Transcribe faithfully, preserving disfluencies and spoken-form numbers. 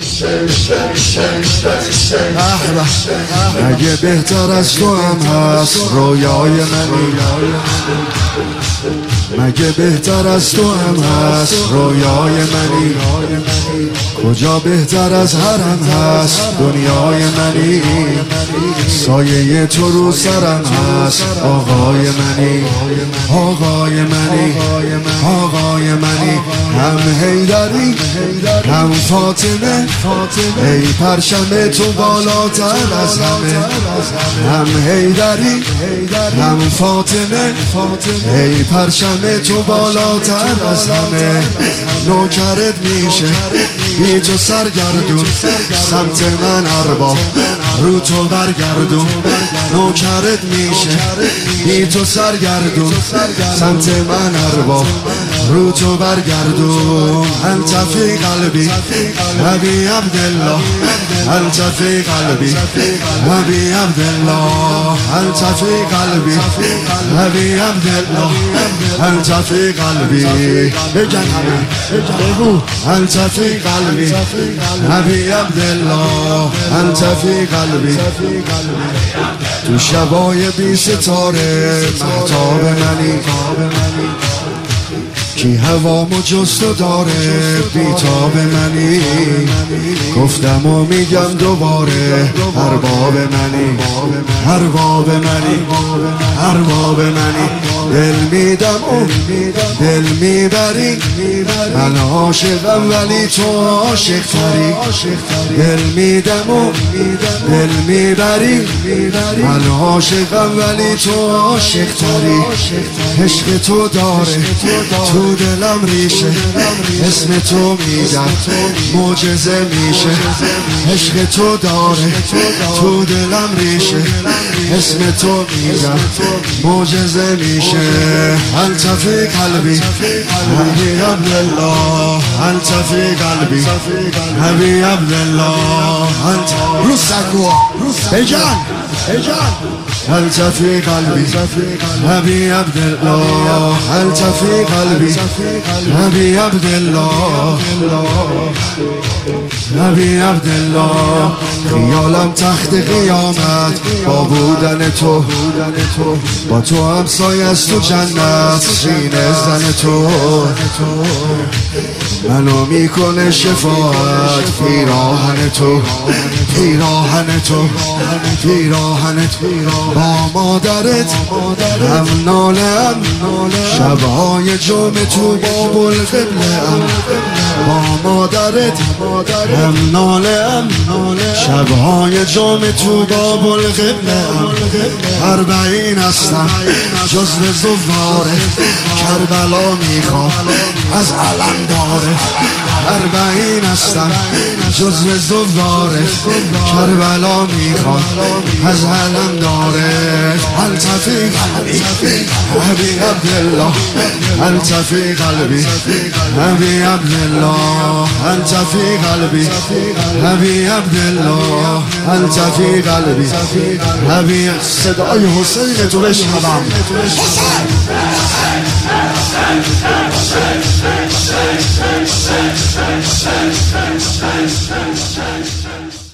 مگه بهتر از تو هم هست رویای منی؟ مگه بهتر از تو هم هست رویای منی؟ کجا بهتر از حرم هست دنیای منی؟ سایه تو رو سرم هست آقای منی، آقای منی، آقای منی. هم حیدری هم فاطمه، ای پرچم تو بالاتر از همه. هم حیدری هم فاطمه، ای پرچم تو بالاتر از همه. نوکرت میشه بی تو سرگردون، سمت من ارباب رو تو برگردون. نوکرت میشه بی تو سرگردون، سمت من ارباب رو تو برگردون. انت فی قلبی ابی عبدالله، انت فی قلبی ابی عبدالله، انت فی قلبی ابی عبدالله، انت فی قلبی. بگن همه بگو انت فی قلبی ابی عبدالله، انت فی قلبی. تو شبای بی ستاره مهتاب منی، کی هوامو جستو داره بیتاب منی. گفتم و میگم دوباره ارباب منی، ارباب منی، ارباب منی. دل میدم و دل میبری، من عاشقم ولی تو عاشق تری. دل میدم و دل میبری، من عاشقم ولی تو عاشق تری. عشق تو داره تو دلم ریشه، اسم تو میگم معجزه میشه. عشق تو داره تو دلم ریشه، اسم تو میگم معجزه میشه. انت فی قلبی ابی عبدالله، انت فی قلبی ابی عبدالله، انت رو سکو بجان بجان. انت فی قلبی ابی عبدالله، انت فی قلبی ابی عبدالله، ابی عبدالله. خیالم تخت قیامت با بودن تو، با تو همسایه است تو جنت سینه زن تو. منو میکنه شفاعت پیراهن تو، پیراهن تو، پیراهن تو. با مادرت هم ناله ام، شبهای جمعه تو باب القبله ام. با مادرت هم ناله ام، شبهای جمعه تو باب القبله ام. اربعین هستم جزو زواره، کربلا میخوام از علم داره. اربعین هستم جزو زواره، کربلا میخوام از علم داره. انت فی قلبی ابی عبدالله، انت فی قلبی ابی عبدالله، انت فی قلبی ابی عبدالله، انت فی قلبی ابی. صدای حسین تو بشنوم. حسین